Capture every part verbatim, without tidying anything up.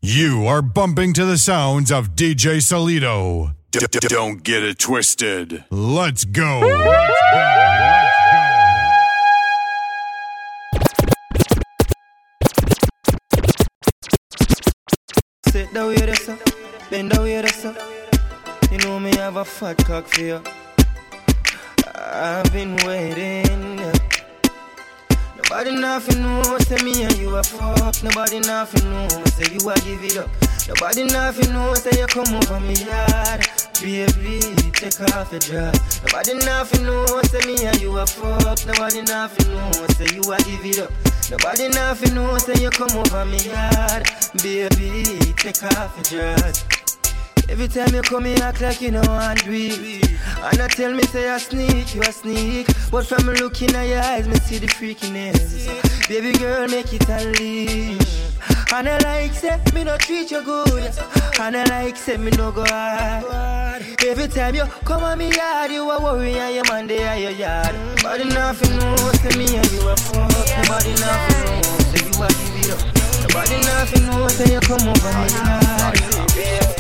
You are bumping to the sounds of D J Solito. D- d- don't get it twisted. Let's go. Let's go. Let's go. Sit down with us, bend down with us. You know me have a fat cock for you. I've been waiting. Nobody nothing know, say me and you a fuck. Nobody nothing know, say you a give it up. Nobody nothing know, say you come over me yard. Baby, take off your dress. Nobody nothing know, say me and you a fuck. Nobody nothing know, say you a give it up. Nobody nothing know, say you come over me yard. Baby, take off your dress. Every time you come in, act like you know and do it. And I tell me, say I sneak, you a sneak. But from me looking at your eyes, me see the freakiness. Baby girl, make it unleash. And I like, say, me no treat you good. And I like, say, me no go hard. Every time you come on me yard, you a worry and your man they are your yard. Nobody nothing know, say me and you a fuck. Nobody nothing know, say you a give it up. Nobody nothing know, say you come over me yard. Baby.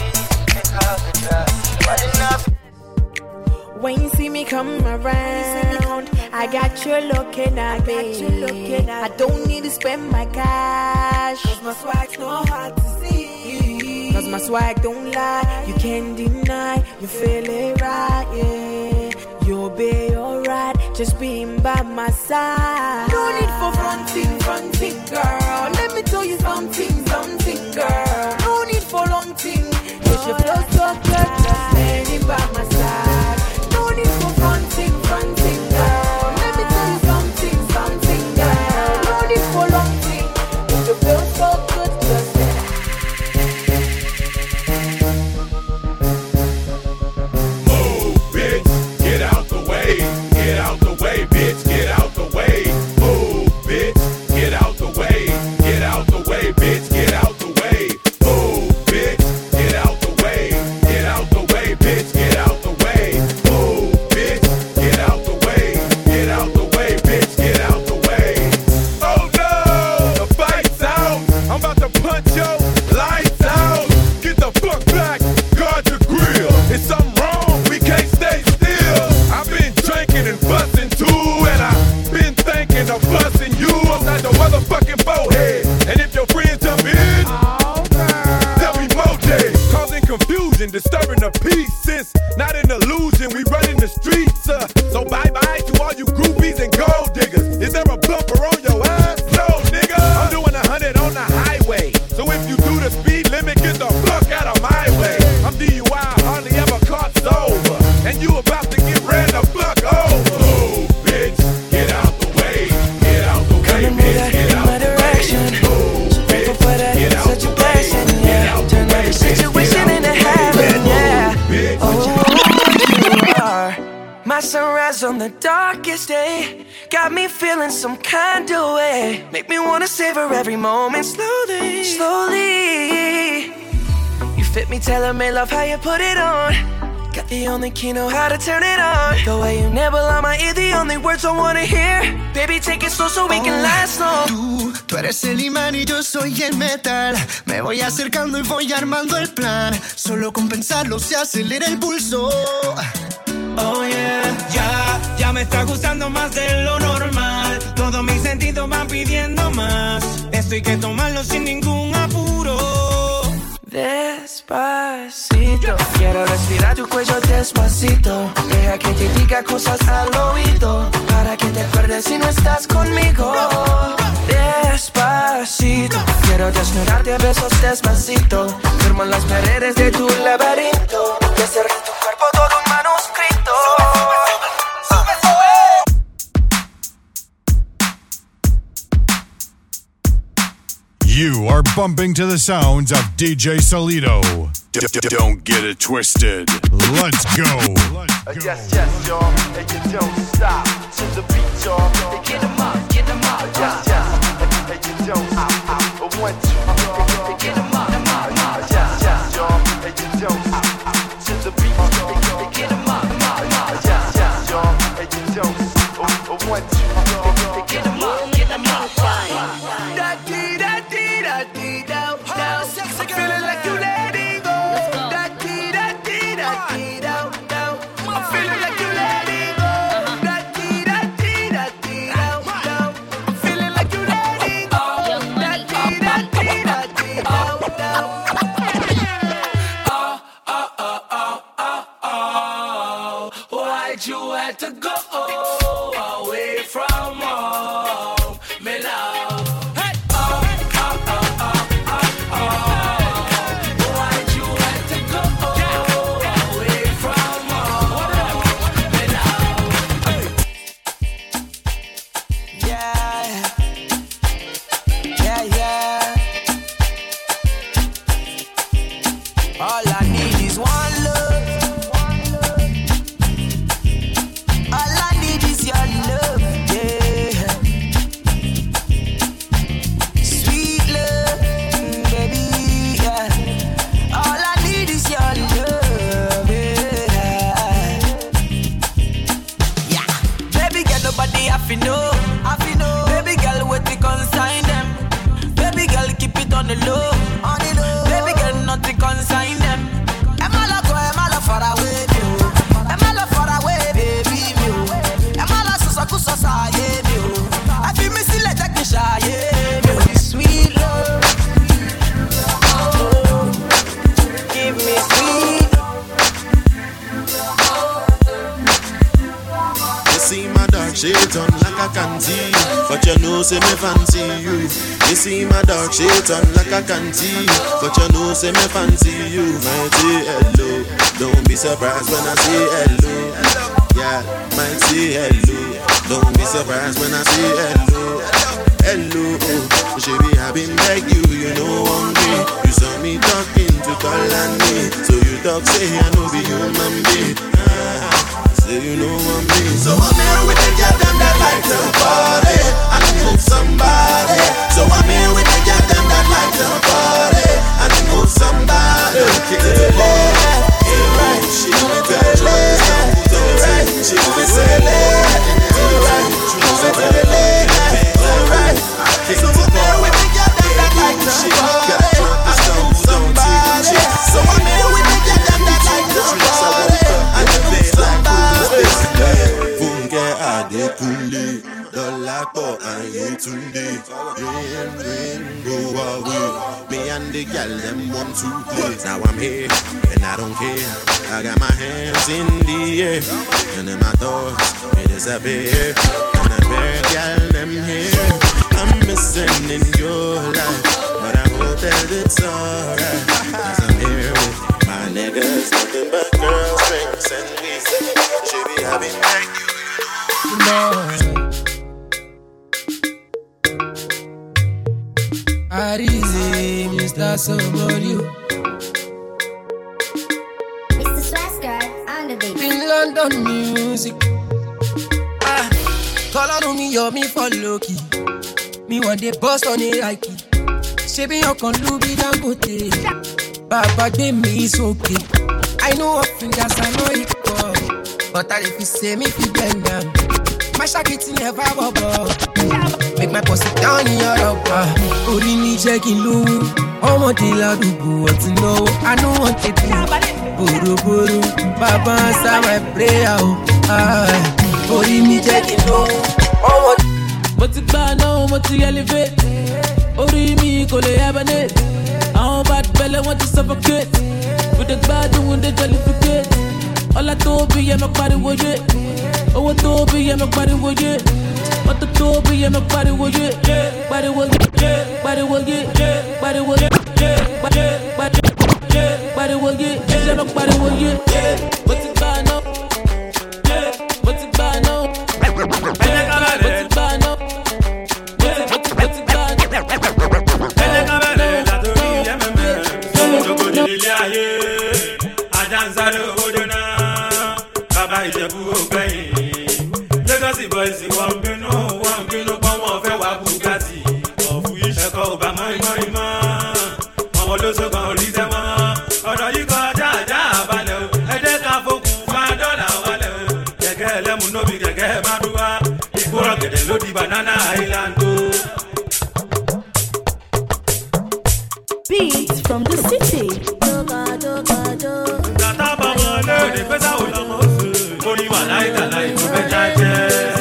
When you see me come around, I got you looking at me. I don't need to spend my cash, cause my swag's not hard to see. Cause my swag don't lie, you can't deny. You feel it right, yeah. You'll be alright, just being by my side. No need for fronting, fronting, girl. Let me tell you something, something, girl. No need for long thing. If you flow so good, just standing by my side. No need for fronting, fronting, girl. Let me tell you something, something, girl. No need for long thing. If you feel so good, just move, bitch, get out the way. Get out the way, bitch, get out the way. Move, bitch, get out the way. Get out the way, bitch, get out the way. Move, bitch, get out the way. Get out the way, bitch, get out the way. Move, bitch, get out the way. Get out the way, bitch, get out the way. Oh no, the fight's out. I'm about to punch your lights out. Get the fuck back, guard your grill. It's something wrong, we can't stay still. I've been drinking and busting too, and I've been thinking of busting you upside the motherfucking forehead. And if your friends jump in, tell me Mojay, causing confusion, disturbing the peace. Since not an illusion, we running the streets. Uh, so bye bye to all you groupies and gold diggers. Is there a bumper on your ass? No, nigga. I'm doing a hundred on the highway. So if you do the speed limit, get the fuck out of my way. I'm D U I, hardly ever caught sober, and you about to get ran the fuck over. Move, bitch, get out the way. Get out the way, bitch, get out the way. Move, bitch, get out the way. Get out the way, situation into heaven, yeah. bitch. Oh, you are my sunrise on the darkest day. Got me feeling some kind of way. Make me wanna savor every moment slowly, slowly. You fit me, tailor-made, love how you put it on. Got the only key, know how to turn it on. The way you nibble on my ear, the only words I wanna hear. Baby, take it slow so we can last long. Tú, tú eres el imán y yo soy el metal. Me voy acercando y voy armando el plan. Solo con pensarlo se acelera el pulso. Oh yeah, ya, ya me está gustando más de lo normal. Todos mis sentidos van pidiendo más. Esto hay que tomarlo sin ningún apuro. Despacito, quiero respirar tu cuello despacito. Deja que te diga cosas al oído, para que te acuerdes si no estás conmigo. Despacito, quiero desnudarte a besos despacito. Firmo en las paredes de tu laberinto y hacer de tu cuerpo todo un manuscrito. Sube, sube, sube. You are bumping to the sounds of D J Solito. D- d- don't get it twisted. Let's go. Let's go. Yes, yes, y'all, and you don't stop to the beat, y'all. Hey, get 'em up, get 'em up, yes, yes, and you don't stop. One, two, hey, get 'em up, yes, yes, y'all, and you don't stop to the beat, hey, get 'em up, yes, yes, y'all, and you don't. One, two, hey, get 'em up, get 'em up. Da dee da dee da dee da da. the low, on the low. Baby girl, nothing consign them. Am I love go, am I love far away, me? Am I love far away, baby, me? Am I love so so so so, yeah, me? I feel me still like me shy, yeah, me. Sweet love, oh, give me sweet. You see my dark shades on like I can see, but you know say me fancy you. You see my dark shades on like I can see, but you know say me fancy you. Might say hello, don't be surprised when I say hello. Yeah, might say hello, don't be surprised when I say hello. Hello, oh, baby, I've been like you, you know one day. You saw me talking to call on me, so you talk say I know be human being. Ah, say you know what I mean. So I'm here with the girl them that like to party and move somebody. So I'm here with the girl them that like to party and move somebody. Kick to the left, yeah, right. She moving to the left, to the right. She moving to the left, to the right. She moving to the left, to the right. So I'm here with the girl them that like to party and move somebody. So I'm here with the girl them that like to party and move somebody. Funke Adekunle, Dolapo Ayetunde, rain, rain, go away. Me and the gal them want to play. Now I'm here and I don't care. I got my hands in the air and then my thoughts they disappear. And I bear gal them here. I'm missing in your life, but I hope that it's alright. Cause I'm here with my niggas, nothing but girls, drinks and weed. She be having like you, Arizi, Mister Somebody. Mister Swasgar on the beat. In London music. Ah, call on me, yo, me for Loki. Me one day bust on it like it. Shaving your con Louis Dangote. Baba give me is okay. I know what fingers I know it go. But I if you say me if you bend down, my shakity never bubble. Make my pussy down in your rubber. Ori me checking low. Omo de la dubu want to know. I know what to do. Buru buru, Baba answer my prayer. Ah, Ori me checking low. Omo. But it's bad now, but you elevate. Ori me go le hibernate. How bad belly want to suffocate. With the bad doing the jellificate. All I told be yeah, my body was it. Oh, I told be yeah, my body was it. What the told be yeah, my body was it. Body was it. Body was it. Body was it. Body body was it. Yeah, my body was it. But it's bad now. But it's bad now. But it's bad now. Boys, one bin no, one bin no, one more fair Bugatti. Of which I call by my money, man. I'm also going to leave them. Or you got that, Vallo. I take a book, five dollar. The girl, I'm no big, I get Madua. It's for a get a loady banana island. Beats from the city. Only one night, I like to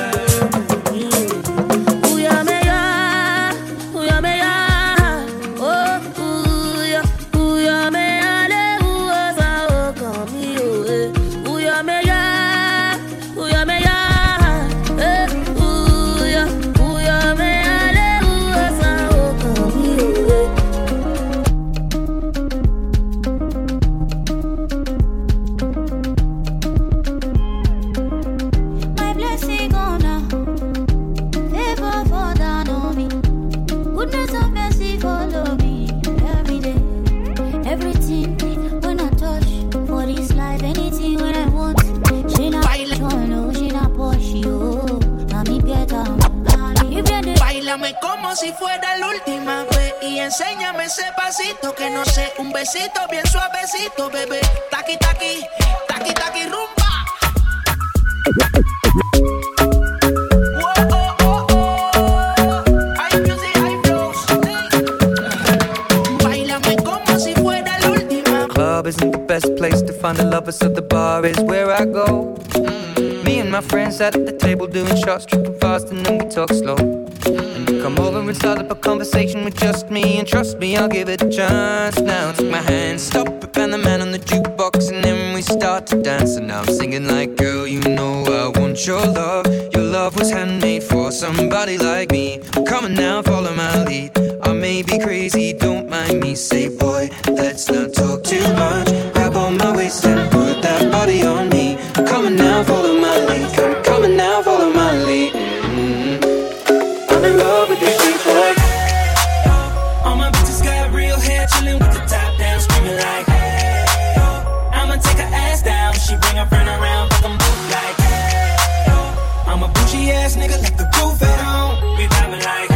como si fuera la última vez y enséñame ese pasito que no sé, un besito bien suavecito, bebé. Taqui taqui, taqui taqui rumba. lover, so the bar is where I go. Mm. Me and my friends sat at the table doing shots, tripping fast, and then we talk slow. And you come over and start up a conversation with just me, and trust me, I'll give it a chance. Now take my hand, stop it, and the man on the jukebox, and then we start to dance. And now I'm singing like, girl, you know I want your love. Your love was handmade for somebody like me. Come on now, follow my lead. I may be crazy, don't mind me. Say, boy, let's not talk too much. Grab on my waist and put that body on me. Come on now, follow my lead. Come, come on now, follow my lead. Mm-hmm. I'm in love with this street boy. All my bitches got real hair, chillin' with the top down, screaming like, hey, I'ma take her ass down. She bring her friend around, fuck 'em both like, hey, I'm a bougie ass nigga, like the roof at home. We vibing like,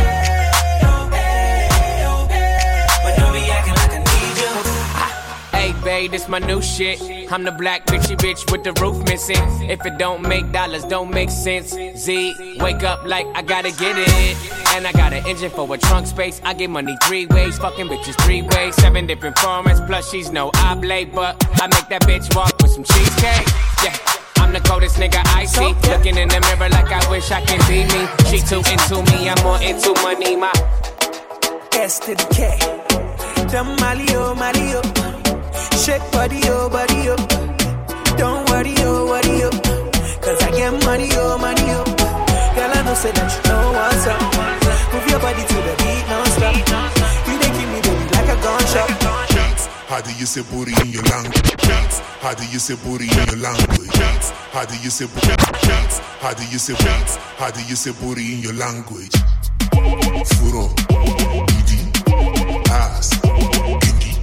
babe, this my new shit. I'm the black bitchy bitch with the roof missing. If it don't make dollars, don't make sense. Z, wake up like I gotta get it. And I got an engine for a trunk space. I get money three ways, fucking bitches three ways. Seven different formats, plus she's no oblate. But I make that bitch walk with some cheesecake. Yeah, I'm the coldest nigga I see. Looking in the mirror like I wish I can be me. She too into me, I'm more into money. My S to the K. The Mali, oh, Mali, oh. Shake body, oh, body, oh. Don't worry, oh, worry, oh. Cause I get money, oh, money, oh. Girl, I know say that you know what's up. Move your body to the beat, non-stop. You they keep me baby like a gunshot. How do you say booty in your language? How do you say booty in your language? How do you say booty? How do you say booty? How do you say booty in your language? Furo, Didi, ass, Didi.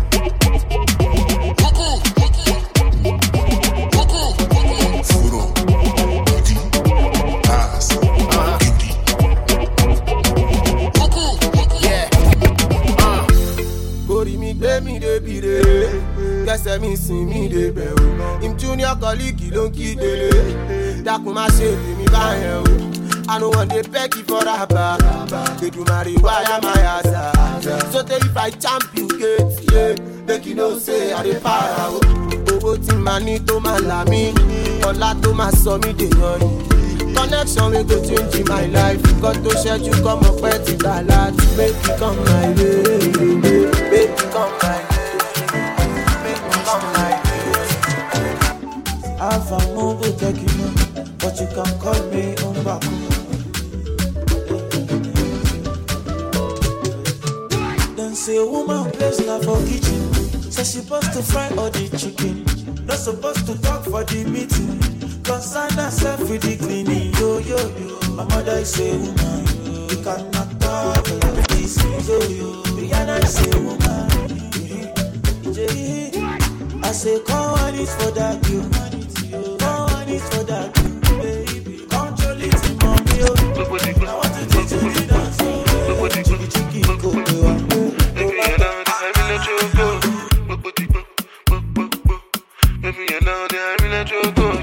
Me de bire, yes I miss me de beo. Him junior colleague don't keep the that come my shit me buy you. I know one day beg you for a bar. They do marry why am I ass? So they if I champ you get yeah, they you know say I dey para. Owo ti ma ni to ma la mi, ola to ma so mi de yan. Connection we go change in my life. Got to share you come up with it a lot. Make it come my way, make it come my way, make it come my way. Alpha mobile taking but you can call me on back. Then say a woman place now for kitchen. Say she supposed to fry all the chicken. Not supposed to talk for the meeting. Concern herself with the cleaning, yo, yo, yo. My mother is a woman, you cannot talk like this, yo, yo. Rihanna is a woman, I say, come on, it's for that, yo. Come on, it's for that, baby. Control it, mommy, yo. I want to take you to the dance, yo. Chicky, chicky, go, go, go. Baby, you know that I really let you go. Baby, you know that I really let you go.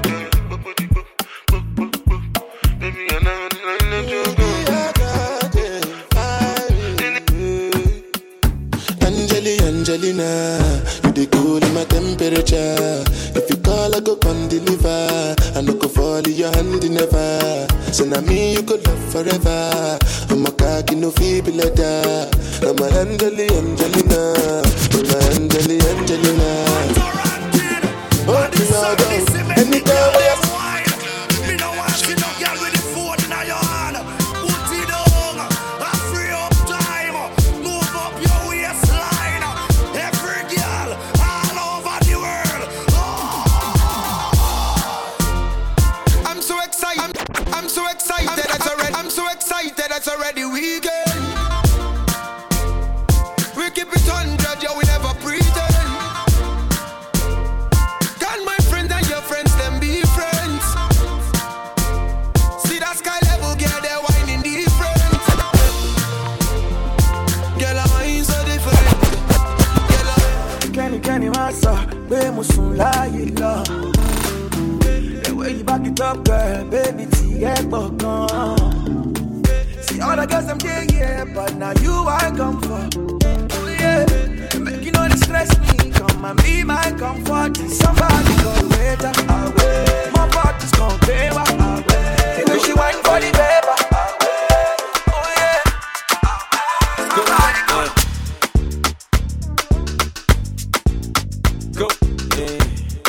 Angelina, you dey cool in my temperature. If you call, I go come deliver. I no go fall in your hand never. So now me you could love forever. I'm a cocky no feeble letter. I'm a Angeli Angelina, I'm a Angeli Angelina. Oh, this all down. Anytime we are. It's already weekend. We keep it hundred, yo, we never pretend. Can my friends and your friends them be friends? See that sky level, girl, they're whining different. Girl, I'm wine so different. Girl, Kenny, Kenny, massa, be musun la yilla. The way you back it up, girl, baby, tie bokon. All the girls I'm yeah, yeah, but now you I come for. Yeah, Make you know they stress me. Come and be my comfort. Somebody go later, away. My body's gon' pay away. The way she whine for the paper. Oh yeah. Somebody go. Go. Yeah.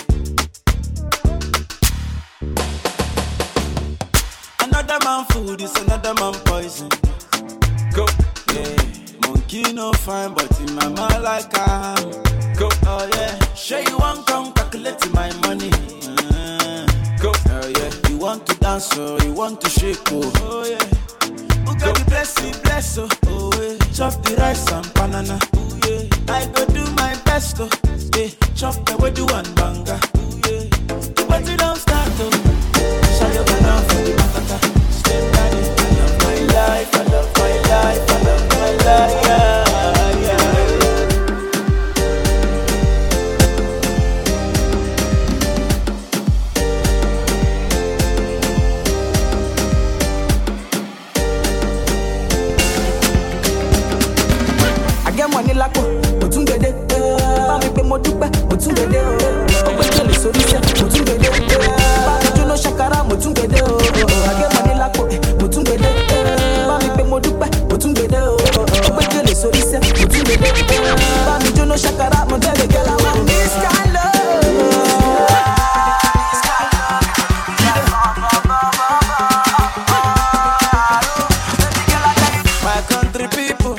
Another man food is another man poison. Go. Yeah. Monkey no fine, but in my mind like I'm. Go. Oh yeah. Sure you want come calculate my money. Uh, go. Oh yeah. You want to dance or you want to shake oh. Oh yeah. Who got the blessing, bless oh. Oh yeah. Chop the rice and banana. Oh yeah. I go do my best oh. Yeah. Chop the way do one banga. Oh yeah. But you don't start oh. Shall you go down for the matata? Stay daddy. I love my life. I love my life. I love my life. Yeah. Money like Otungede, Bami pe mo dupe, Otungede, Ogbekele sori se, Otungede, Bami Juno Shakara, Otungede, I get money like Otungede, Bami pe mo dupe, Otungede, Ogbekele sori se, Otungede, Bami Juno Shakara, mo tell the girl I want this kind of love. My country people.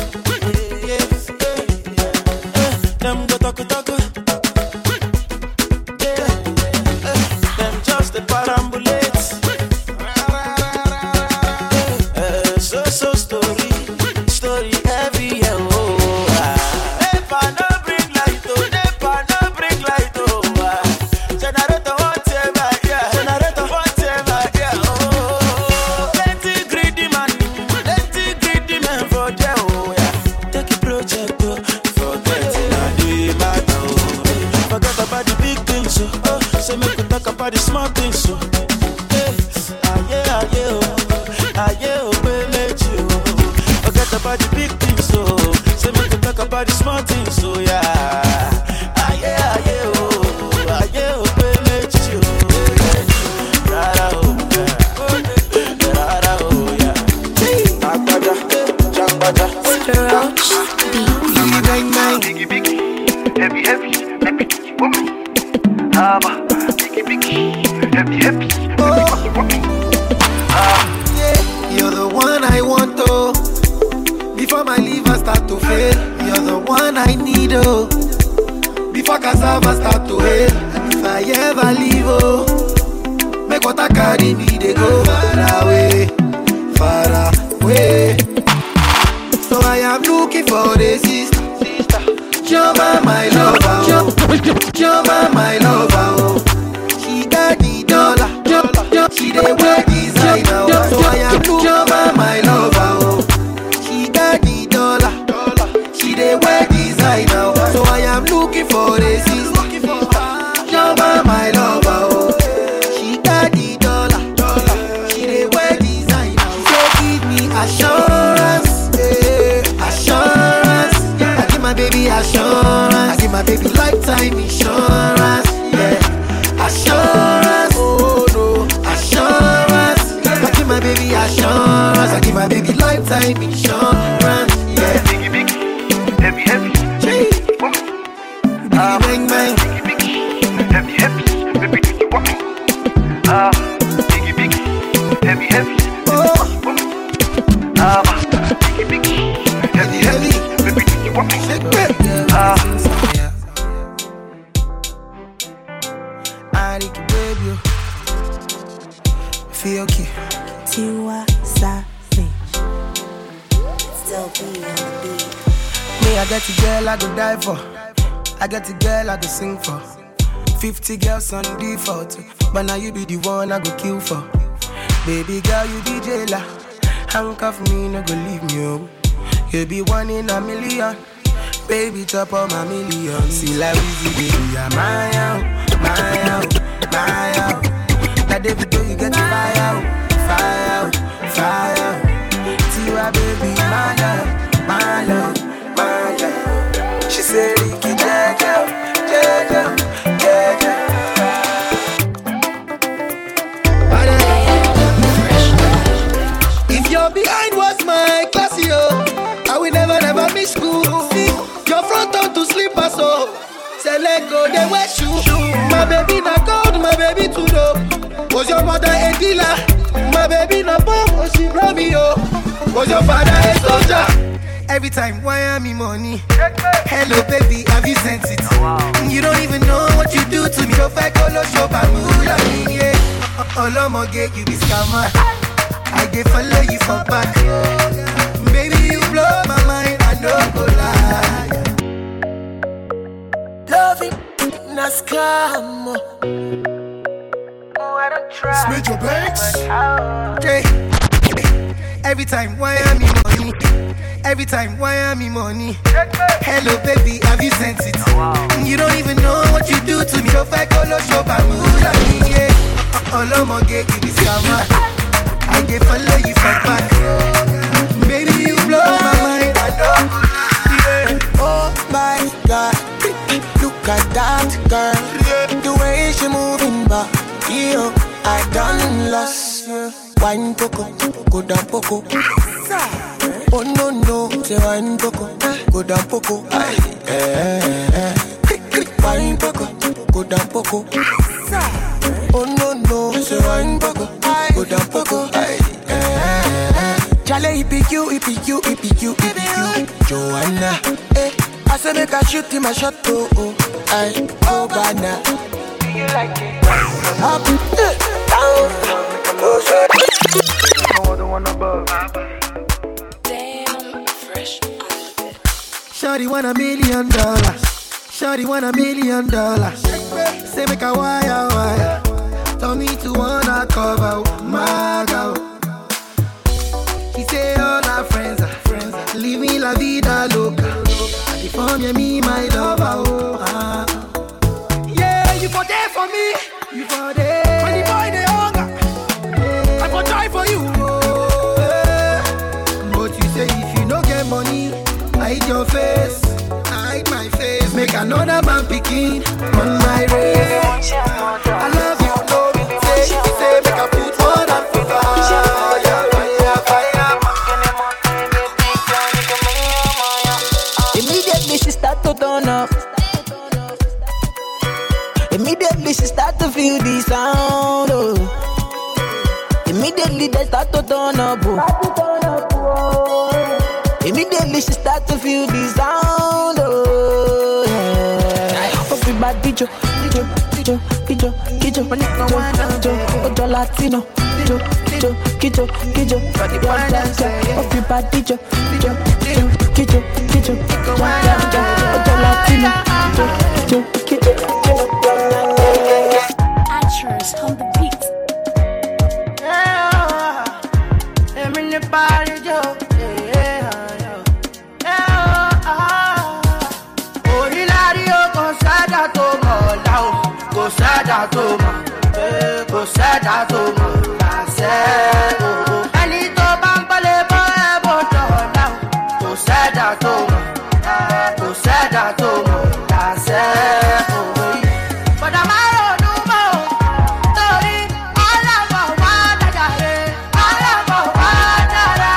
fifty girls on default, but now you be the one I go kill for. Baby girl, you be jailer. Handcuff me, no go leave me, oh. You be one in a million. Baby, top of my million. See like easy, baby, I'm my out, my out, my out. That every day you get to fire out, fire out, fire out. See why, baby, my love, my love, my love. She select go, they wear shoe. My baby na gold, my baby too dope. Was your mother a dealer? My baby na bomb, oh she brought me up. Was your father a soldier? Every time, why am I money? Hello baby, have you sent it? You don't even know what you do to me. If I call a shop, I'm moving, yeah. All I'ma get you be scammer. I get follow you for back. Baby, you blow my mind, I don't go lie. Love it, na scam. Smith your banks. Okay. Every time, why am I money? Every time, why am I money? Hello baby, have you sent it? You don't even know what you do to me. If I call a shop, I'm moving, yeah. All I'ma get you be scammer. I get follow you for back. Baby, you blow my mind, I don't go lie. Oh my God, look at that girl. The way she moving back, yo, I done lost. Wine poco, go down poco. Oh no no, say wine poco, go down poco. Aye, eh, eh. Wine poco, go down poco. Oh no no, say wine poco, go down poco. Aye, eh, eh. Chale, it be you, it be you, it be you, it be you, Joanna. Eh, I say make a shoot in my shot, oh oh. Aye, oh banana. Do you like it? Up, eh, down, closer. No other one above. Damn, fresh. Shawty want a million dollars. Shawty want a million dollars. Say make a wire wire. Tell me to wanna cover my girl. He say all our friends are friends. Leave me la vida loca. California me my lover. Oh, ah. Yeah, you for there for me. You for there. When the boy they hunger, I for try for you. Oh, yeah. But you say if you no get money, hide your face. Hide my face. Make another man picking on my race. I love you, love you. Say, say, make a put one on fire. Immediately she start to turn up. Immediately she start to feel the sound. Oh. Immediately they start to turn up. Oh. Immediately she start to feel the sound. Oh, yeah. Everybody jo, jo, jo, jo, jo, jo, jo, jo, Latino, jo, jo, jo, jo, everybody jo, jo, jo, jo, jo, jo, Latino, jo, jo, jo. Actress on the beat. Yeah, I'm in the party, jo. Go sad out to my, go sad out to my, I said, oh, I need to bambale boy, but now, go sad out to my, go sad out to my, I said, oh, but I'm out no more, sorry, all about one, all about one,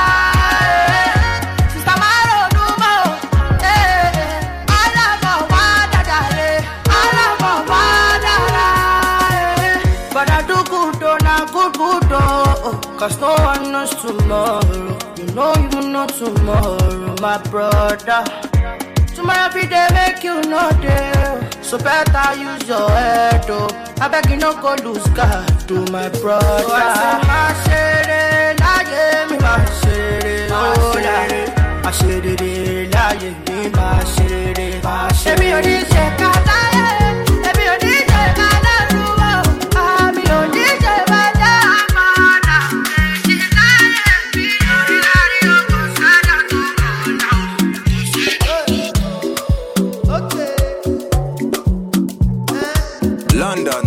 sister, I'm out no more, eh, all about one, all about one. But I do good, oh, now good, good, oh. Cause no one knows tomorrow. You know you know tomorrow, my brother. Tomorrow every day make you know there. So better use your head, oh. I beg you no go lose God to my brother. Oh, I say, my shady, lie, me, my shady, oh, lie. My shady, lie, me, my shady, my shady. Baby, you need to check out, baby, you need to check out. London.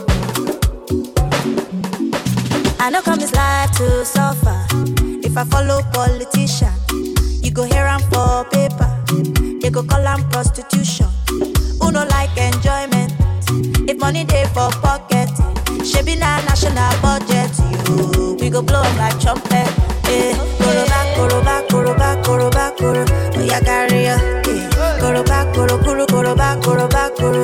I know come this life to suffer. If I follow politician, you go hear am for paper. They go call am prostitution. Who no like enjoyment? If money dey for pocket, shebi na national budget. You, we go blow like trumpet. Eh, koroba, koroba, koroba, koroba, koro. Oh yeah, carry ya. Eh, koroba, koro, koro, koroba, koroba, koro.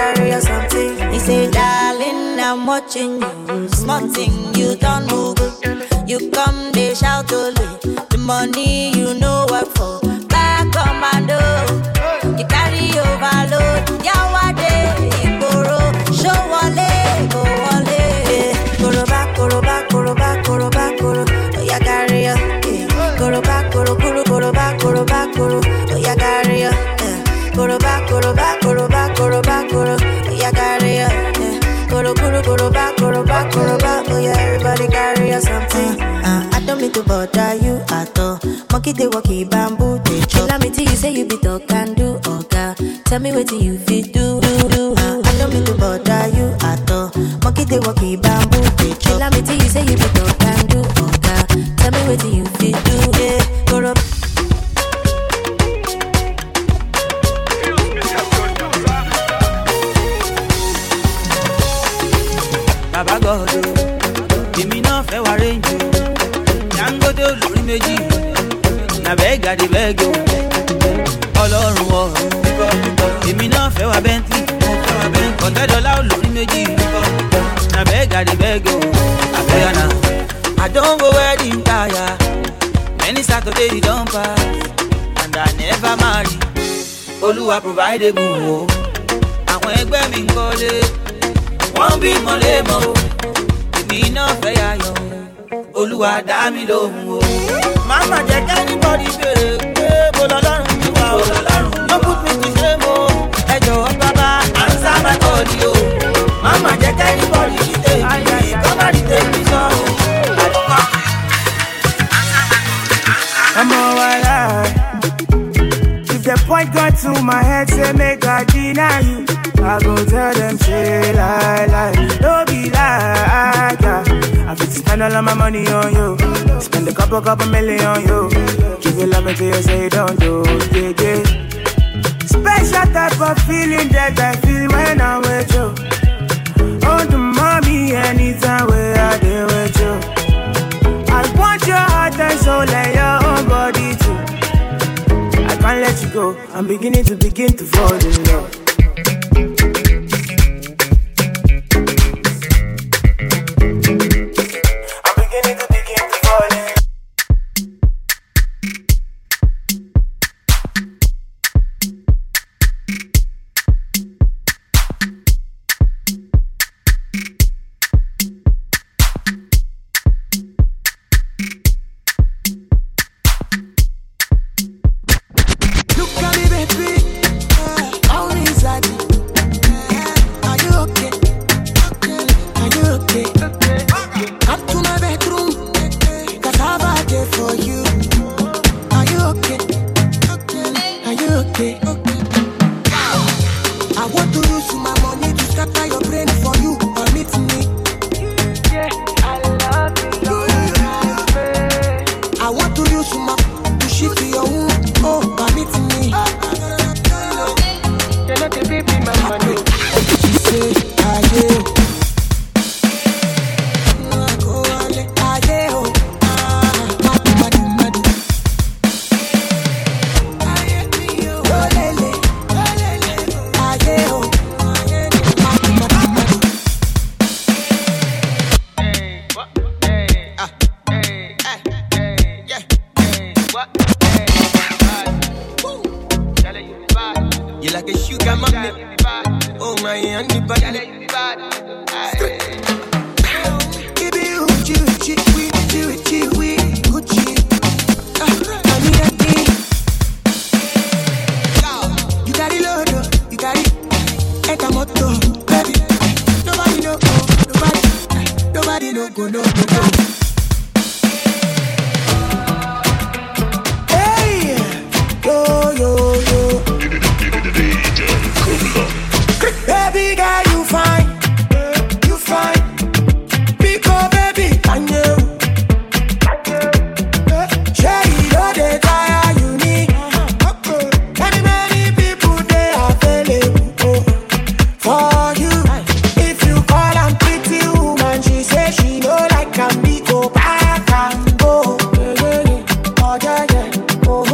carry or something. He say, darling, I'm watching you. Small thing, you don't move. You come, they shout only. The money you know what for. Back commando, you carry overload. Yawade, Iboro, show wale, go wale. Koro back, koro back, koro back, koro back, koro. Oh, ya carry ya. Koro back, koro, koro, koro back, koro back, koro. Oh, ya carry ya. Koro back, koro back, koro back, koro back, koro. Oh, ya carry ya. Koro, koro, koro back, koro back, koro back. Oh, yeah, everybody carry ya something. Uh, I don't mean to bother you at all. Monkey they walkie bamboo they chop. Tell me till you say you be talk and do, oh God. Tell me what you fit do, do, do. Uh, I don't mean to bother you at all. Monkey they walkie bamboo they chop. Tell me till you say you be talk and do, oh God. Tell me what you fit do, yeah. Go up. Baba God, give me no fair arrange you. Yango do lori meji, na bega di bego. Ọlọ́run o, give me no fair Bentley. Hundred dollar lori meji, na bega di bego. Abeyana, I don't go wedding tire. Many Saturday you don't pass, and I never marry. Olúwa provide boo. Àwọn ẹgbẹ́ mi ń kọ́lé. Wọ́n bí mọ̀lẹ́mọ̀ o, èmi náà fẹ́ yayọ̀ o, Olúwa dá mi lóhùn o. Màmá jẹ́ kẹ́nìbọ̀dì bèrè pé mo lọ́lọ́run mi wá o. No put me to shame o, ẹ jọ̀wọ́ bàbá answer my call o. Màmá jẹ́ kẹ́nìbọ̀dì dìde mi, kọ́má dìde mi sọ o. I'm alright. If the point got to my head, say make I deny you. I go tell them, say lie, lie, don't be like yeah. I fit spend all of my money on you, spend a couple, couple million on you. Give you love me till you say don't do, yeah, yeah. Special type of feeling that I feel when I'm with you. Oh, the mommy, anytime where I deal with you. I want your heart and soul and your own body too. I can't let you go, I'm beginning to begin to fall in love.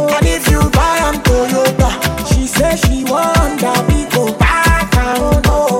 She want that we go back and go.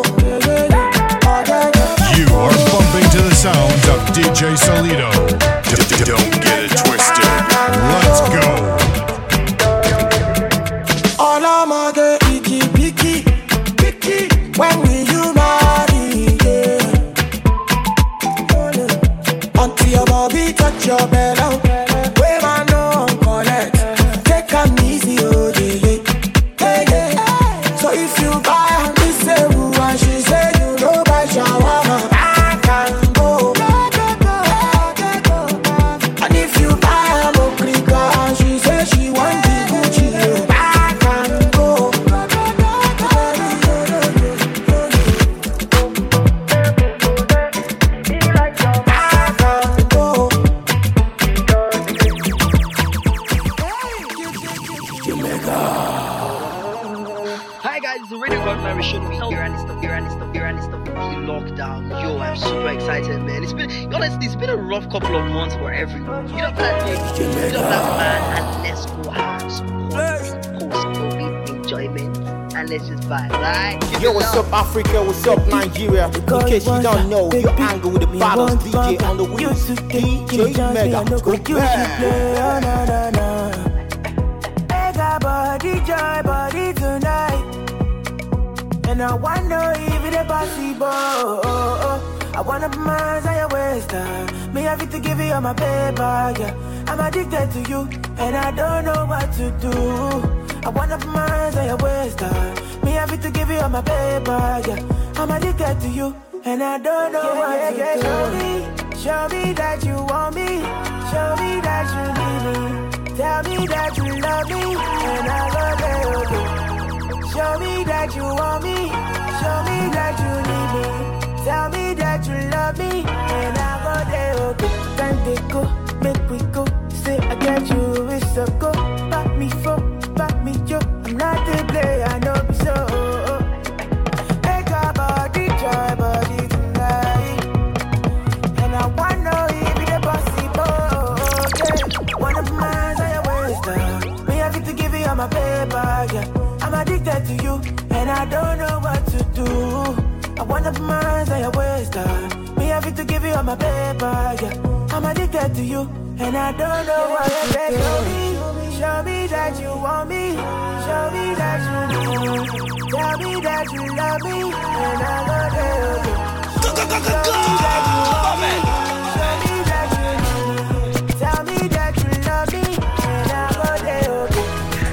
midst of the lockdown. Yo, I'm super excited, man. It's been, honestly, it's been a rough couple of months for everyone. You know that, baby. You know that, man. And let's go have some post-COVID enjoyment. And let's just vibe, right? Yo, what's up, Africa? What's up, Nigeria? In case you don't know, you angle with the bottles, D J on the wheels, D J Mega. Go back. Mega body, joy body tonight. And I wonder if it's possible. Oh, oh. I wanna put my hands on your waist time. Me have to give you all my paper, yeah. I'm addicted to you, and I don't know what to do. I wanna put my hands on your waist time. Me have to give you all my paper, yeah. I'm addicted to you, and I don't know yeah, what yeah, to yeah. do. Show me, show me that you want me. Show me that you need me. Tell me that you love me, and I love you, okay. Show me that you want me. Show me that you need me. Tell me that you love me, and I go there, okay. Time they go, make we go. Say I got you, it's a go. Back me for, back me yo. I'm not the player, I know me so. Make a body, joy body tonight. And I wanna if it's possible, okay. One of my hands on your waist, uh. Me have to give you all my paper, yeah. I'm addicted to you, and I don't know what to do. I wanna put my hands on your waist, uh. Me have to give you all my paper, yeah. I'm addicted to you, and I don't know what to do. Show me, show me that you want me. Show me that you need me. Tell me that you love me, and I go there, okay. Go, go, go, go, go! Show me that you want me. Show me that you need me. Tell me that you love me, and I go there, okay.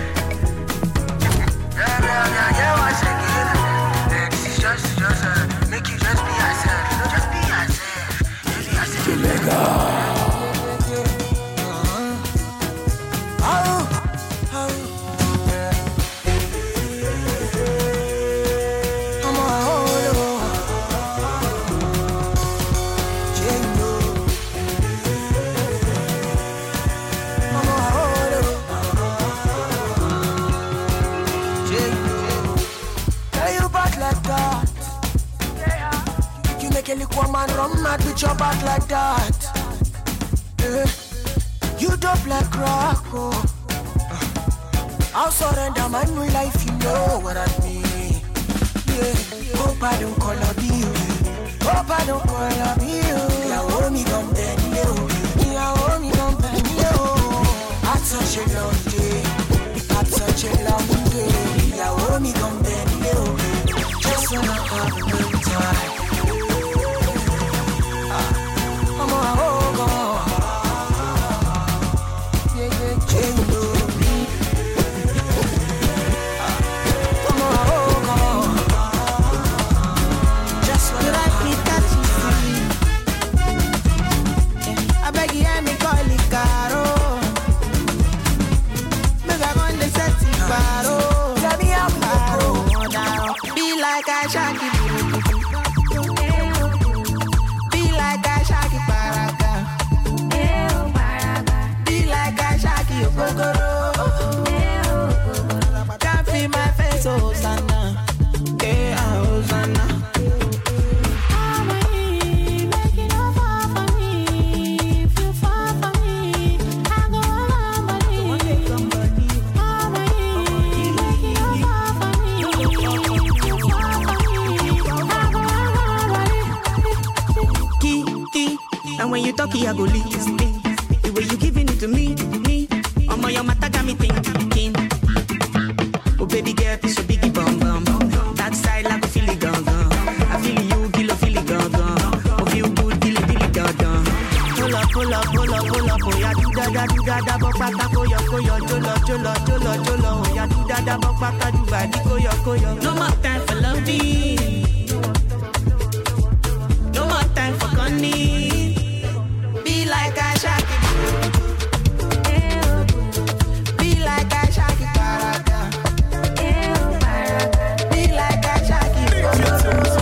Yeah, yeah, yeah, yeah, what's it? Just, just, uh, make you just be yourself. You know, just be yourself. Just be yourself. Jamaica. Woman run mad with your back like that. Yeah. You dope like rock, oh. I'll surrender my new life, you know what I mean. Yeah. Hope I don't call up you. Hope I don't call up you. Yeah, hold me come bend you. Yeah, hold me come bend you. Had such a long day. Had such a long day. Yeah, hold me come bend you. Just wanna have a good time. I'm a hold on. Yeah, yeah, yeah, I'm a hold on. Just when I need that you see. I beg you, hear me call it caro. Make I run the set it caro. Tell me how caro. Be like I shall give you. Be like I shall give can't feel my face, oh Hosanna. Yeah, Hosanna. And when you talk, I go listen. The way you giving it to me, me. Oh my, your matter got me thinking. Oh baby girl, piece your biggie bum bum. That side like a feel it gone gone. I feel you, kill a feel it gone gone. Oh feel good, kill it, kill it gone gone. Pull up, pull up, pull up, pull up. Oh ya do da da do da da, bopaka koyo koyo. Jolo, jolo, jolo, jolo. Oh ya do da da, bopaka do ba di koyo koyo. No more time for loving. No more time for gunning. Be like I shall. Be like I shall. Be like I shall.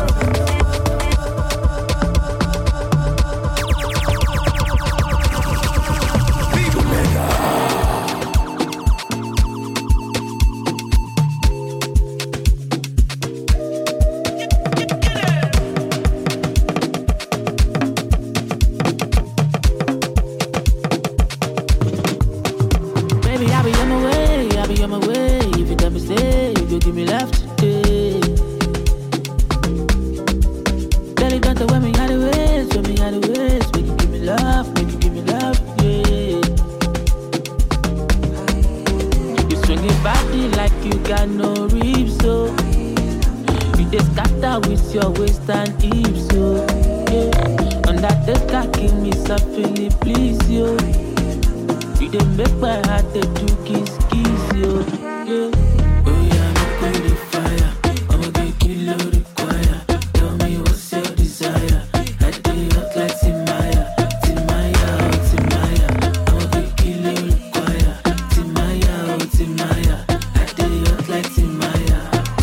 got the way me got the ways, way me got the ways. When you give me love, when you give me love, yeah. You swing it body like you got no ribs, so you just scatter with your waist and hips, so yeah. On that the car give me something, please, yo. You dey make my heart dey do kiss kiss, yo, yeah. Oh yeah, I'm going to fire. I'ma get kilo require. Tell me what's your desire. I dey hot like Timaya, Timaya, oh Timaya. I'ma get kilo require. Timaya, oh Timaya. I dey hot like Timaya.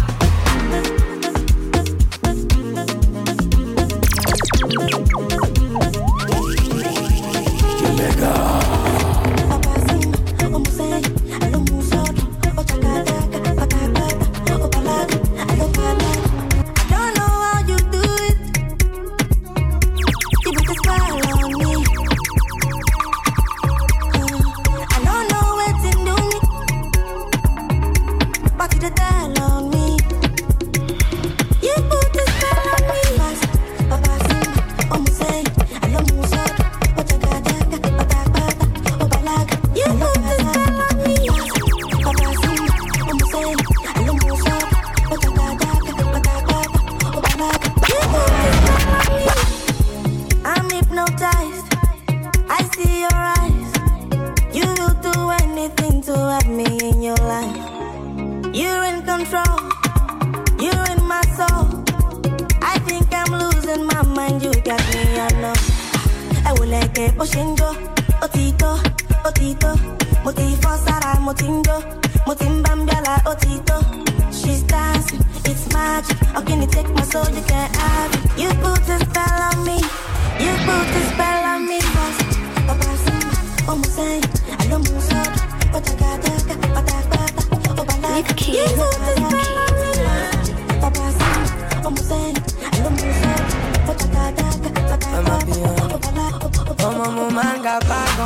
I'm hypnotized. I see your eyes. You will do anything to have me in your life. You're in control. You're in my soul. I think I'm losing my mind. You got me, I know. I will like a poshingo. Otito, otito. Motifo Sara, motingo. Motimbambala, otito. She's dancing, it's magic. How can you take my soul? You can't have it. You put a spell on me. You put a spell on me. Papa Simba, oh my say, I don't move so. But I got that, but I got that. Oh, but like you put a spell on me. Papa Simba, oh my say, I don't move so. But I got that, but I got that. Oh, but like, oh my manga bago.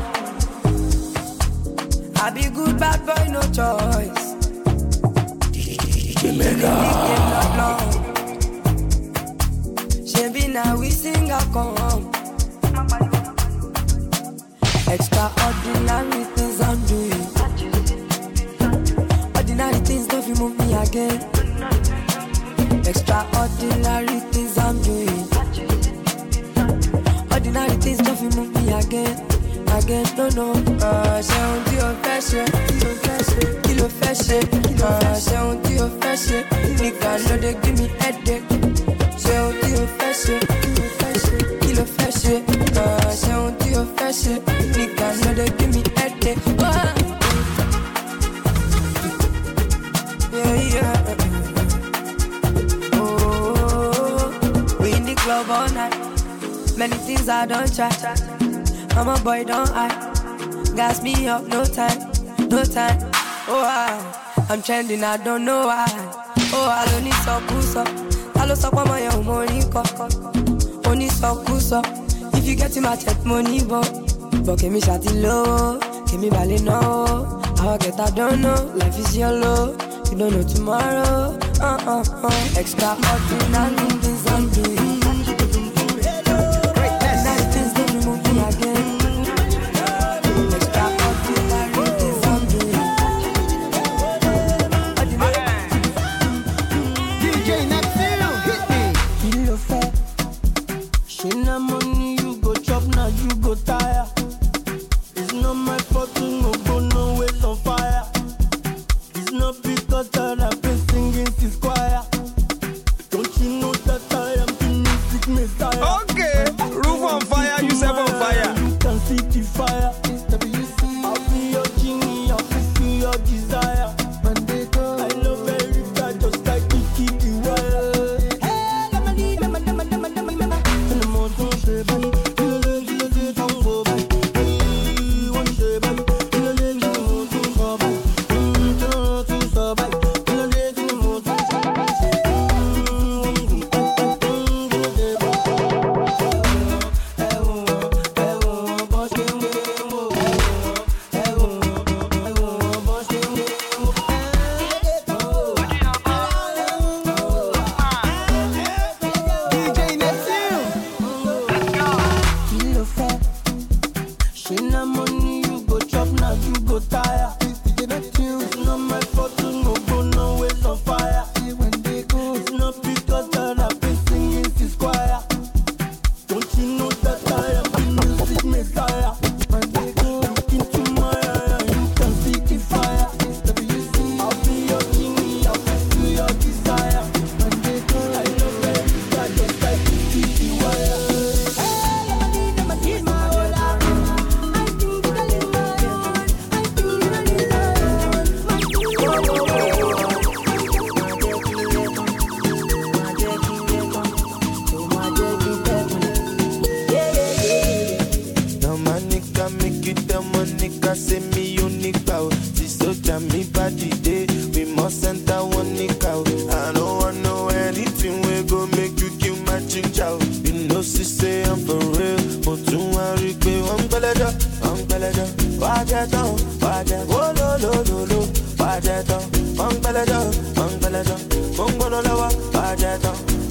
I be good bad boy, no choice. She be now we sing a come. Extraordinary things I'm doing. Ordinary things don't you move me again. Extraordinary things I'm doing. Ordinary things don't you move me again. Again, no, no. Uh, she on the fashion, kilo fashion. Uh, she on the fashion. Nigga, no, they give me headache. She on the fashion, kilo fashion. Uh, she on the fashion. Nigga, no, they give me headache. Oh. Yeah, yeah. Oh, we in the club all night. Many things I don't try. I'm a boy, don't I? Gas me up, no time, no time. Oh, I, I'm trending, I don't know why. Oh, I don't need some puss up. I don't suck my young money, only some puss up. If you get to my check money, but but give me shot low, give me ballet no. I'll get I don't know, life is yellow. You don't know tomorrow. Uh uh uh. Extraordinary things I'm doing.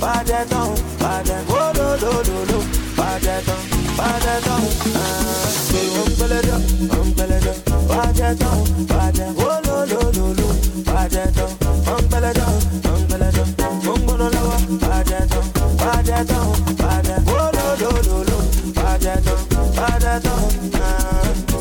Padeton, padeton, oh lo lo lo lo, padeton, padeton, ah, umpeledo, umpeledo, padeton, padeton, oh lo lo lo lo, padeton, umpeledo, umpeledo, umbono lawa, padeton, padeton, padeton, oh lo lo lo lo, padeton, padeton, ah.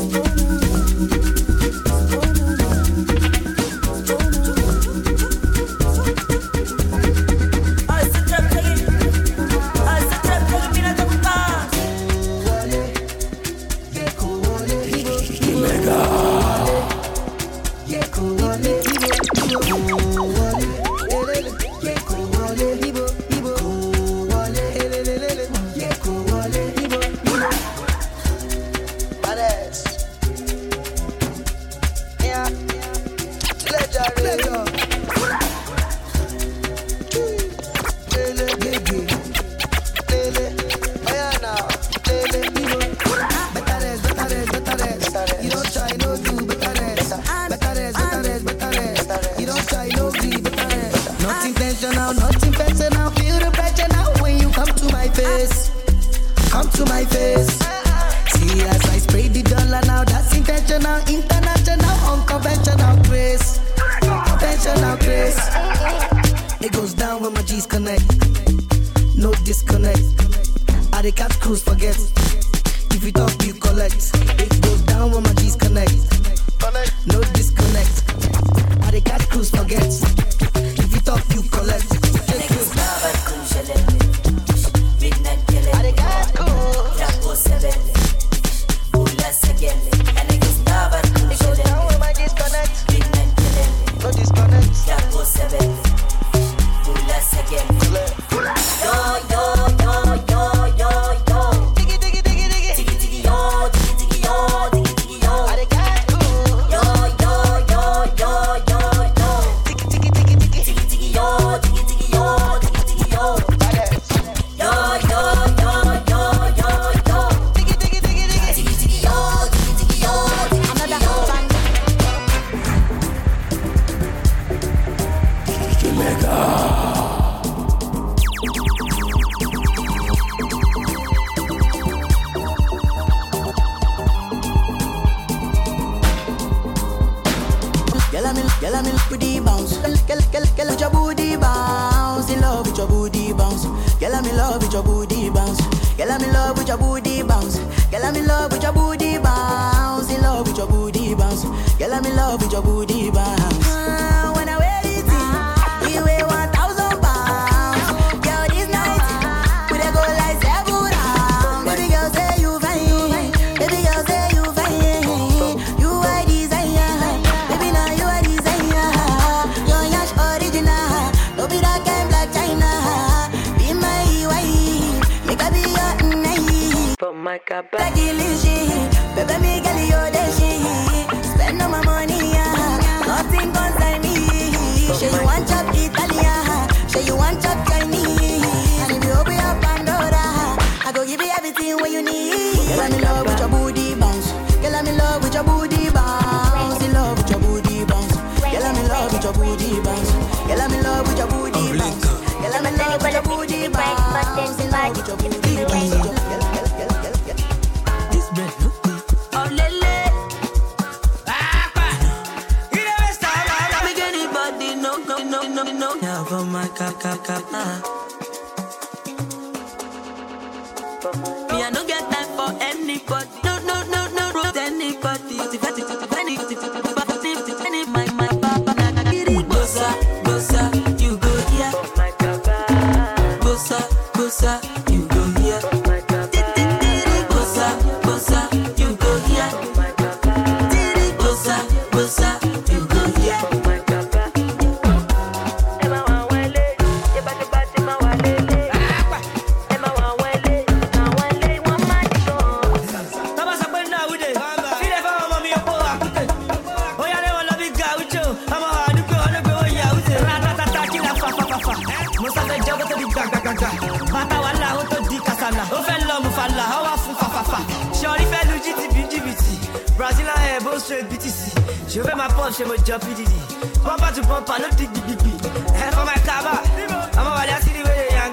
Brazilian hair, both straight B T C. She over my pump, she must jump P D D. Bumper to bumper, no dig dig dig dig. Head for my car, I'm a Wally, I see the way they young guy.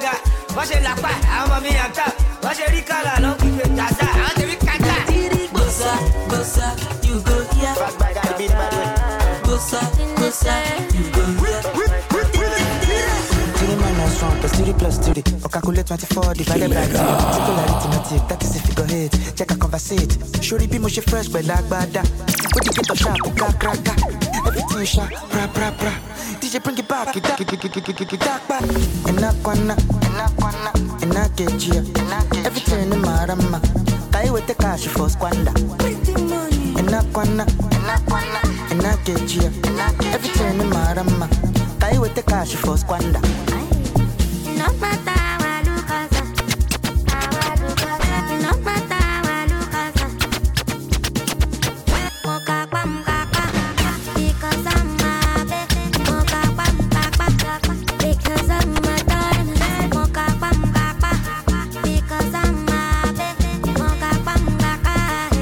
wọ́n ṣe lápá àwọn ọmọ mi yàtọ̀ wọ́n ṣe rí kọ́là ló kí pé jàdá àwọn ṣe rí kájà. Bossa, bossa, you go here. Bossa, bossa, you go here. Three minus one plus three plus three. Or calculate twenty-four divided by two. Simple arithmetic, that is a figure eight. Check a conversate. Shuri be mushy fresh, but like bada. Put the ghetto sharp, crack, crack, crack. Everything sharp, pra, pra, pra. D J bring it back, it back, it back, it back. And I wanna, and I wanna, and I get you. Everything in my rama. I with the cash for squander. And I wanna, and I wanna, and I get you. Everything in my rama. I with the cash for squander. No matter what you cause, no matter what you cause. Moka pam kaka, because I'm my baby. Moka pam kaka, because I'm my darling. Moka pam kaka, because I'm my baby. Moka pam kaka.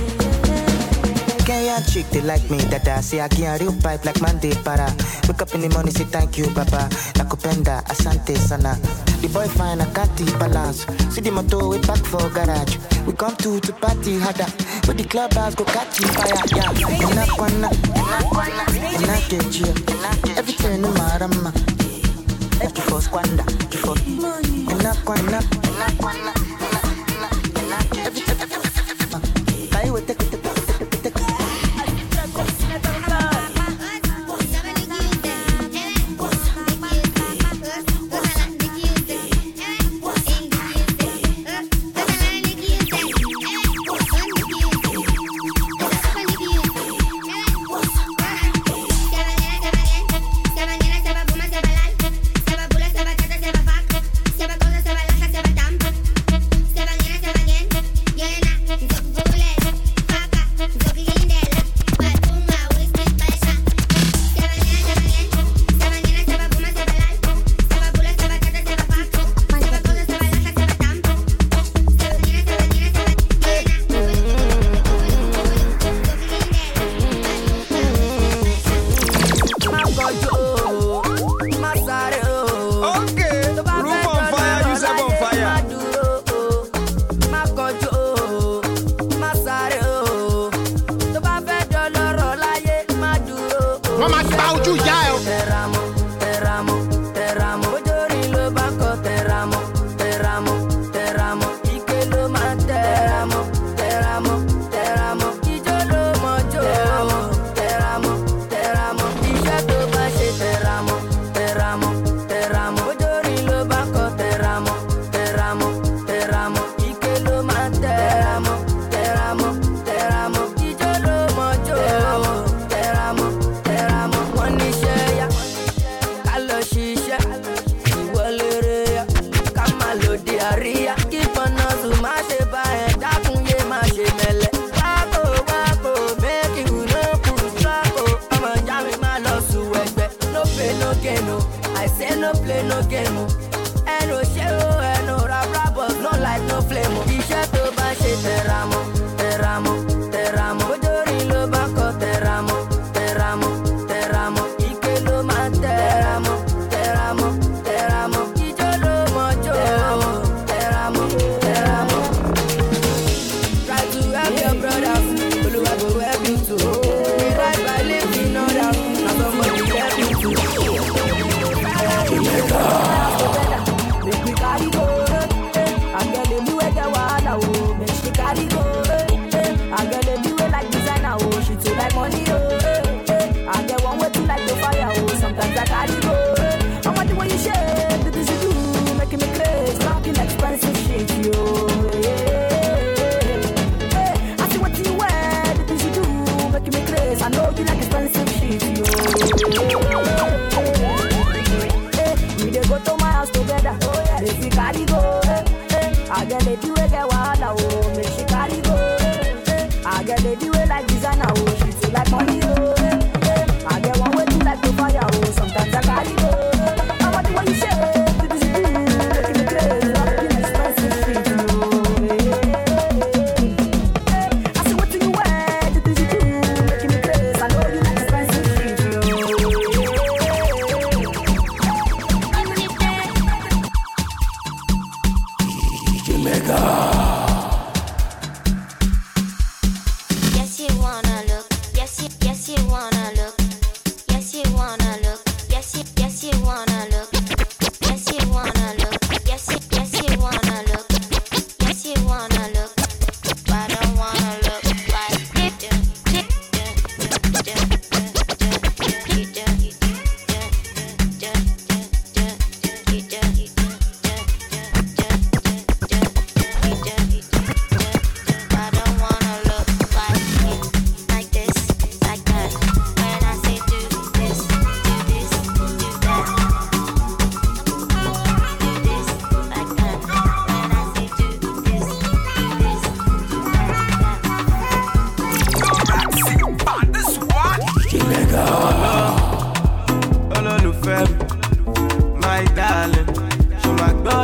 Kenyan chick, they like me, dada. Say I get a real pipe like Monday para. Wake up in the morning, say thank you, Baba. Nakupenda, asante sana. The boy fine, I can't balance. See the motor, we back for garage. We come to to party harder. With the clubhouse, go catch fire, yeah. Inakwana, inakwana, inakeji. Everything in my rama. Every for squander, for inakwana, inakwana, inakwana, everything. I will take it. Step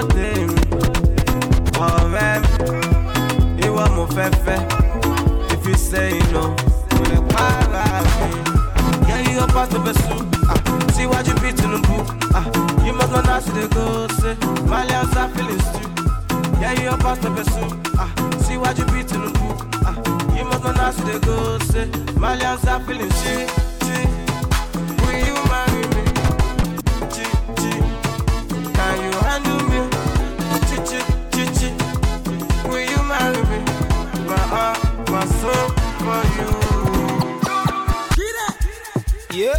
tèmi, ọ̀rẹ́ mi, ìwọ mo fẹ́ fẹ́. If you say no, kò lè para mi. Yeah, you up past the vessel. Ah, see what you beat in the book. Ah, you must not ask the go say. Malians are feeling too. Yeah, you up past the vessel. Ah, see what you beat in the book. Ah, you must not ask the go say. Malians are feeling too. Will you marry me? Chi chi. Can you handle me? Chi chi chi chi. Will you marry me? My heart, my soul for you. Yeah.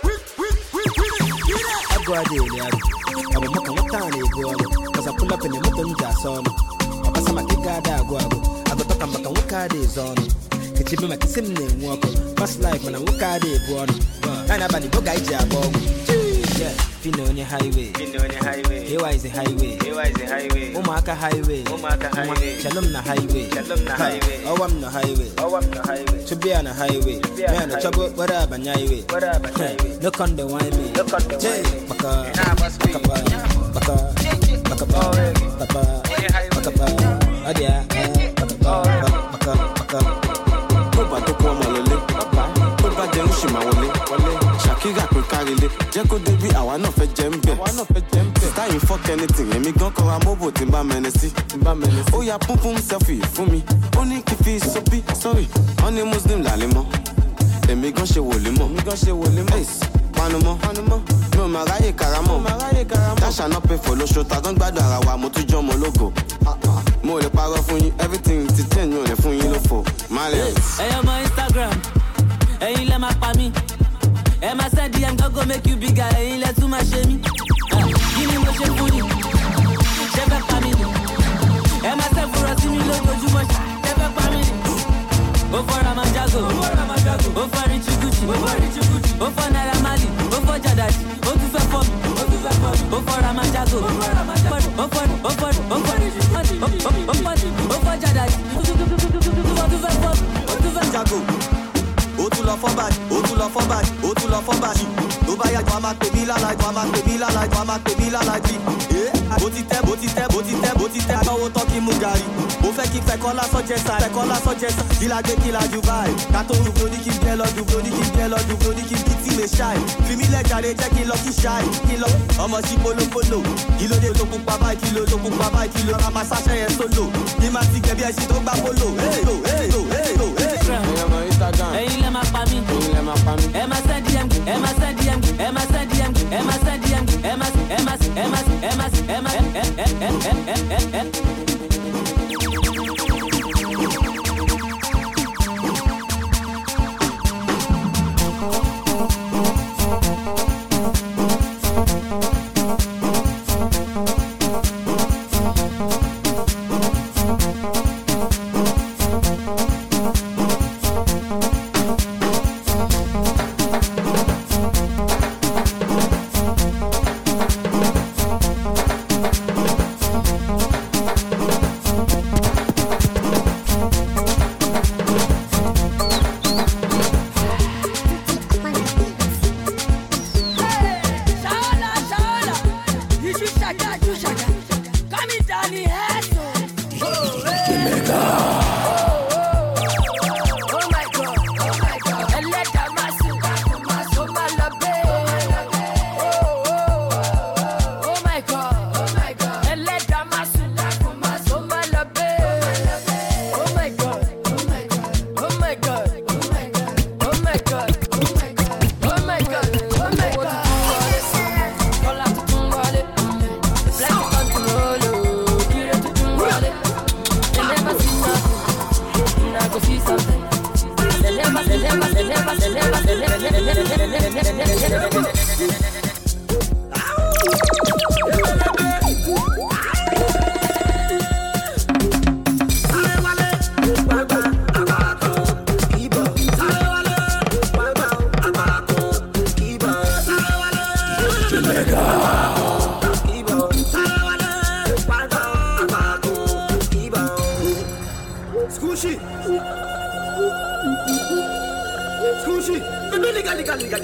I go out there, I will make a what time they go on. Cause I pull up in the mountain gas on. I pass my kick out there, go. I go talk about what car days on. Could you be my sim name walk? Past life when I walk out there, go on. And I bani boga ija bom. Yeah, Fino on your highway. Fino on your highway. Here is the highway. Here is the highway. Omaka highway. Omaka highway. Shalom na highway. Shalom na highway. Oh, I'm no highway. Oh, I'm no highway. To be on a highway. Man, the trouble, what up, and highway. What up, and highway. Look on the wine me. Look on the wine. Baka. Baka. Baka. Baka. Baka. Baka. Adia. Baka. Baka. Baka. Oba to come alole. Oba dem shi ma wole. Shakira ko karile. Je ko debi àwa náà fẹ́ jẹ nbe. Àwa náà fẹ́ jẹ nbe. Style you fuck anything. Èmi gan ko ra mobo tin ba menesi. Tin ba menesi. Ó yá pum pum selfie fún mi. Ó ní kí fi sopi. Sorry. Oni Muslim la le mo. Èmi gan ṣe wole mo. Èmi gan ṣe wole mo. Panu mo. Panu mo. Mi ò ma ráyè karamo. Ma ráyè karamo. Dasha no pay for lo show ta gan gbádùn ara wa mo tún jọ mo logo. Mo lè parọ́ fún yín. Everything ti change mo lè fún yín lófo. Male. Hey, on my Instagram. Hey, let my pa me. Hey, my said D M go make you bigger. Hey, let too much shame me. Give me what you put in. Chef pa me. Hey, my said for us me logo too much. Chef pa me. Go for Ramajago. Go for Ramajago. Go for Richiguchi. Go for Richiguchi. Go for Naira Marley. Go for Jadachi. Go to for for. Go to for for. Go for Ramajago. Go for Ramajago. Go for Go for Go for Richiguchi. Go for Go for Jadachi. Go to for for. Go to for Jago. Ó tún lọ fọ́ báyìí, ó tún lọ fọ́ báyìí, ó tún lọ fọ́ báyìí. Tó bá yá jọ a máa pè mí lálàá, jọ a máa pè mí lálàá, jọ a máa pè mí lálàá jí. Bó ti tẹ́, bó ti tẹ́, bó ti tẹ́, bó ti tẹ́. Lọ́wọ́ tán kí mú gàrí. Mo fẹ́ kí fẹ́kọ́ lásán jẹ sáì, fẹ́kọ́ lásán jẹ sáì. Kí la gbé kí la jù báyìí. Ká tó rú lóní kí n jẹ́ lọ́dún, lóní kí n jẹ́ lọ́dún, lóní kí n kí tí lè ṣáì. Fi mí lẹ́jàre jẹ́ kí n lọ kí ṣáì. Kí lọ ọmọ sí polopolo. Kí ló dé tó pupa báyìí, kí ló tó pupa báyìí, kí ló ra máa sáṣẹ́ yẹn sólò. Kí máa ti gẹ̀bí ẹṣin tó gbá polo. Hey, let my pa me. Emma said D M, Emma said D M, Emma said D M, Emma said D M, Emma, Emma, Emma, Emma, Emma, Emma,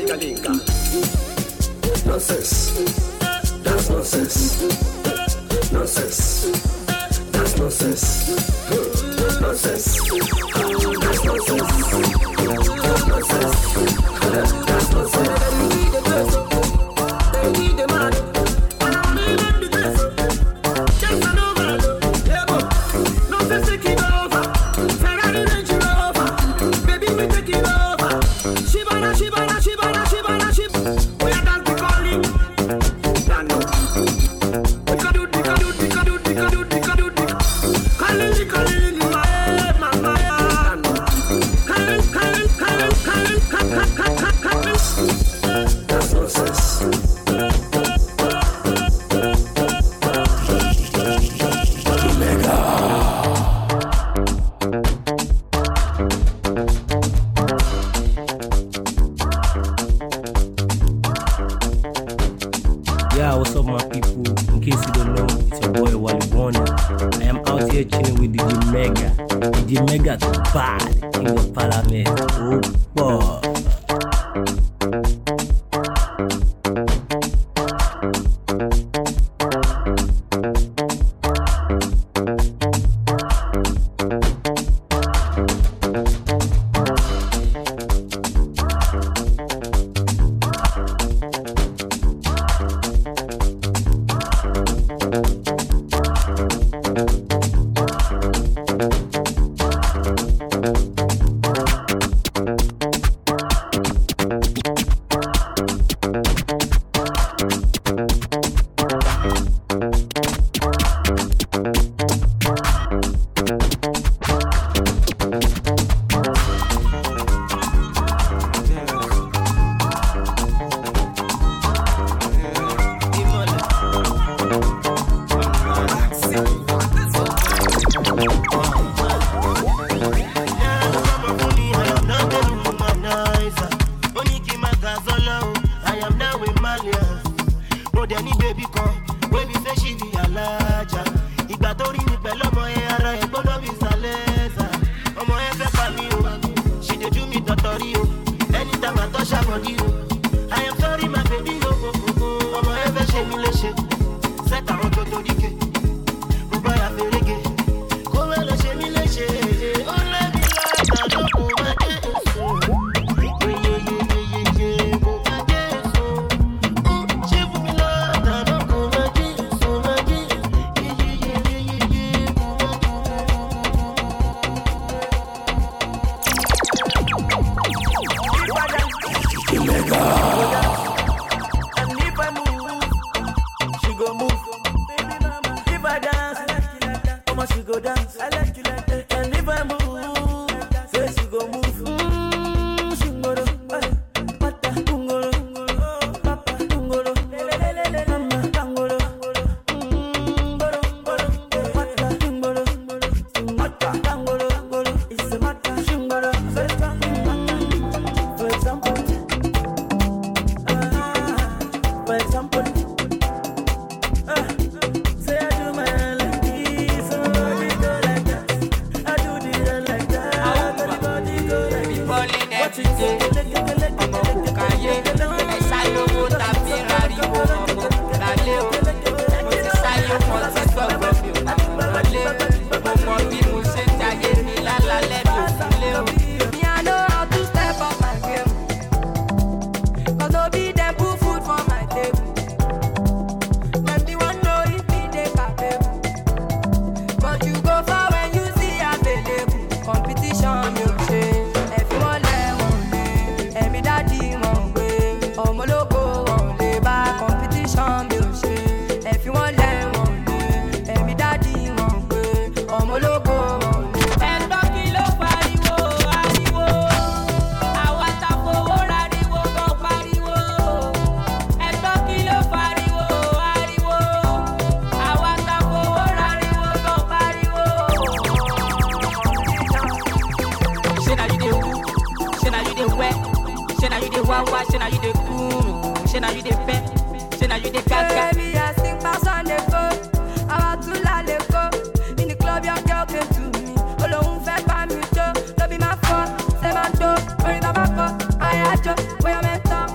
Nonsense. That's nonsense. That's nonsense. That's nonsense. That's nonsense. That's nonsense. That's nonsense. That's nonsense. Yeah, what's up, my people? In case you don't know, it's your boy Wally Warner. I am out here chilling with D J Mega. D J Mega too bad in the parliament. Oh boy.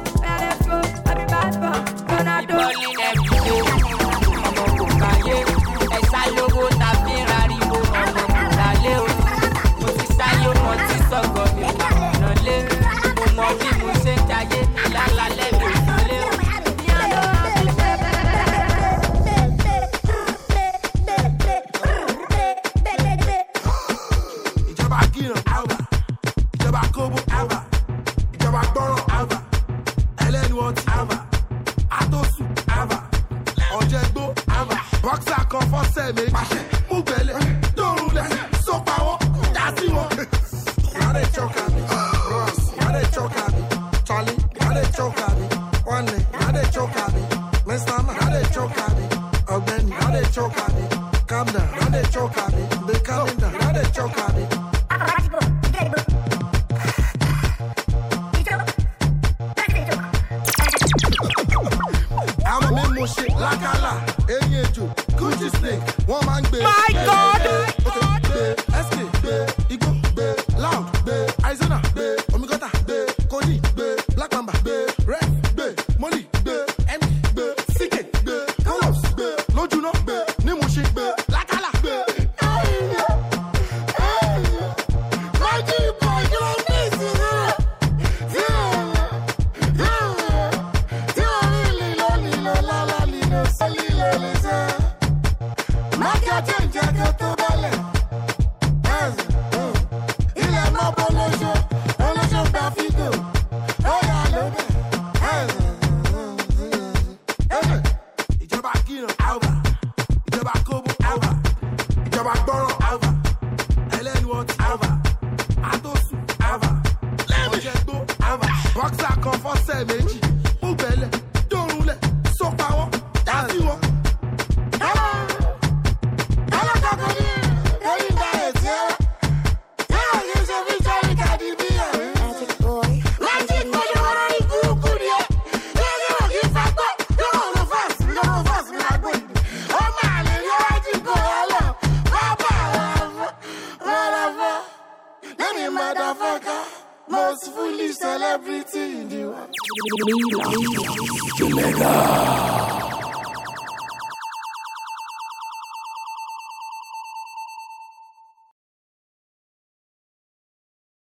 Calling every day. I'm a Passion, move belly, don't let so power. That's the one. Now they choke at me. Ross, now they choke at me. Charlie, now they choke at me. One day, now they choke at me. Mister Man, now they choke at me. Again, now they choke at me. Calm down, now they choke at me. They calming down, now they choke at me. I'm a memo shit, la cala, Enyejo, Gucci snake, one man be. My God! Okay, be, S K, be, Igbo, be, Loud, be, Arizona, be, Omigota, be, Cody, be, Black Mamba, be, Red, be, Molly, be, M, be, Sikke, be, Carlos, be, Lojuno, be, Nemo shit, be, la cala, be. Ìjọba Kino, Alva. Ìjọba Kobo, Alva. Ìjọba Gbọ́rọ̀, Alva. Ẹlẹ́nu ọtí, Alva. Àtòsù, Alva. Ọ̀jẹ̀gbó, Alva. Bọ́ksà kan fọ́sẹ̀ méjì. Mú bẹ̀lẹ̀, dòrùnlẹ̀, sọ́pà wọn, dá sí wọn. Jamaica.